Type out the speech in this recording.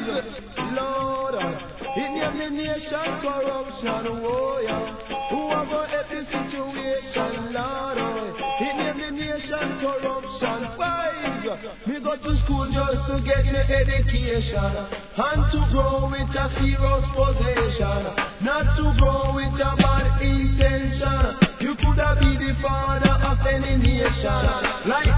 Lord, it name the nation corruption, oh yeah. Who are going to help the situation, Lord? It name the nation corruption. Me go to school just to get me education, and to grow with a serious possession, not to grow with a bad intention. You could have be the father of any nation, like